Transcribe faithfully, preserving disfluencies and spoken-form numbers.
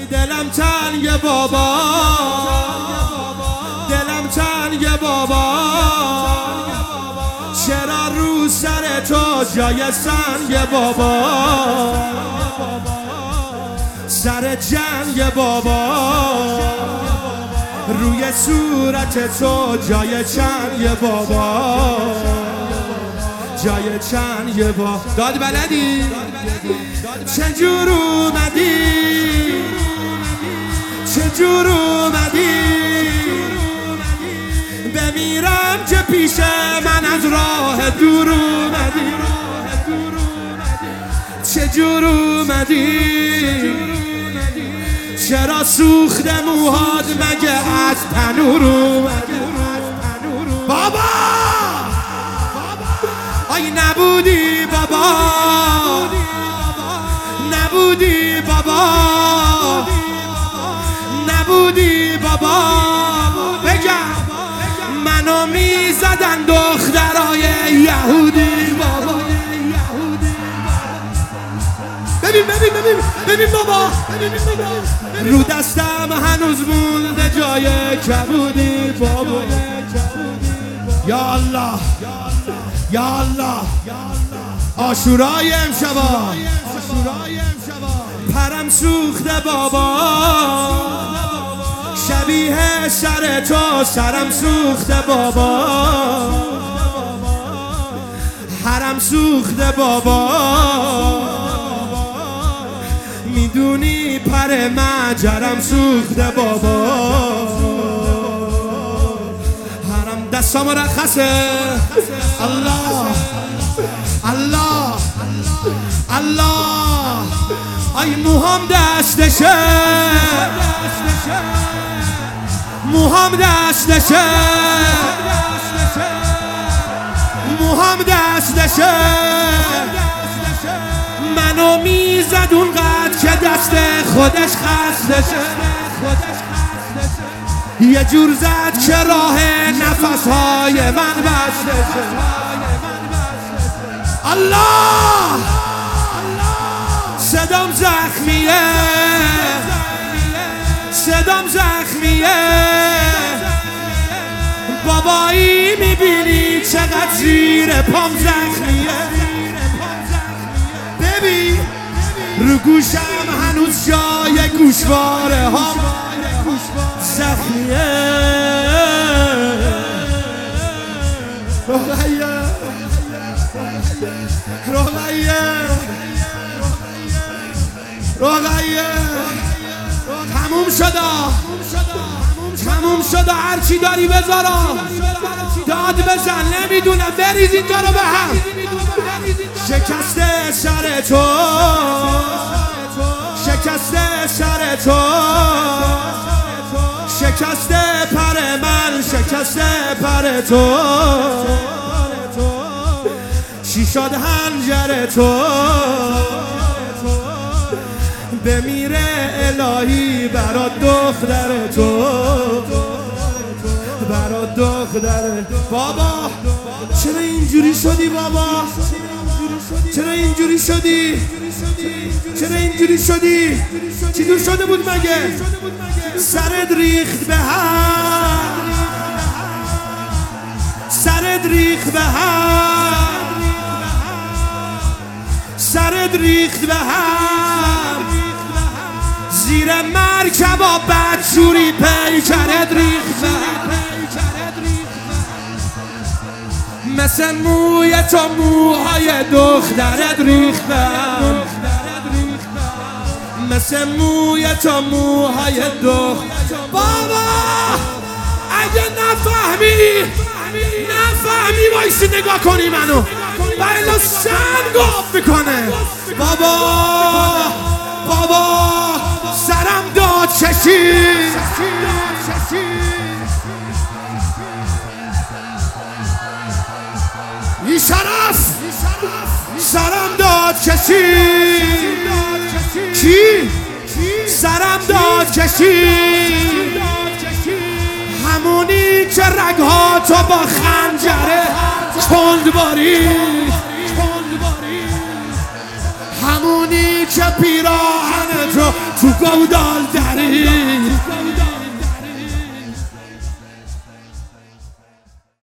دلم تنگ بابا، دلم تنگ بابا، چرا رو سر تو جای سنگ بابا، سر جنگ بابا، روی صورت تو جای چنگ بابا، جای چنگ بابا. داد بلدی؟ چجور اومدی؟ چجور اومدی؟ بمیرم که پیش من از راه دور اومدی. چجور اومدی؟ چرا سوخته موهات مگه از تنور اومدی؟ بابا آی نبودی بابا، نبودی بابا، نبودی بابا. بگم منو میزدن دخترای یهودی بابا. ببین ببین ببین ببین بابا، رو دستم هنوز مونده جای کبودی بابا. یا الله یا الله، عاشورای امشبا، پرم سوخته بابا، شبیه سر تو سرم سوخته بابا، حرم سوخته بابا. میدونی پر مجرم سوخته بابا، حرم دستام رخصه. الله الله الله، ای موهام دستشه، موهام دستشه، موهام دستشه. منو میزد اونقدر که دست خودش خستشه، یه جور زد که راه نفسهای من بستشه. الله صدام زخمیه، صدام زخمیه. بابایی میبینی چقدر زیر پام زخمیه. ببین رو گوشم هنوز جای گوشواره ها زخمیه. رقیه رقیه رقیه، تموم شده تموم شده، هرچی داری بذارا، داد بزن، نمیدونم بریز اینجا رو به هم. شکسته سر تو، شکسته سر تو، شکسته پر من، شکسته پر تو. چی شد هنجر تو؟ بمیره الهی برات دختر تو، برات دختر. بابا چرا اینجوری شدی بابا؟ چرا اینجوری شدی؟ چرا اینجوری شدی؟ چی دور شده بود مگه؟ سرت ریخت به هم، سرت ریخت به هم، سرت ریخت به هم. زیر مرکبا بدجوری پیکرت ریخت به هم. مثل موی تو موهای دخترت ریخت به هم، مثل موی تو موهای دختر. بابا اگه نفهمی نفهمی وایسی نگاه کنی منو، بایلا سنگ آب میکنه. بابا بابا سرم داد کشید، این شرف سرم داد کشید. کی؟ سرم داد کشید، همونی که رگها تو با خنجره کند باری، همونی که پیراهن تو تو گودال دری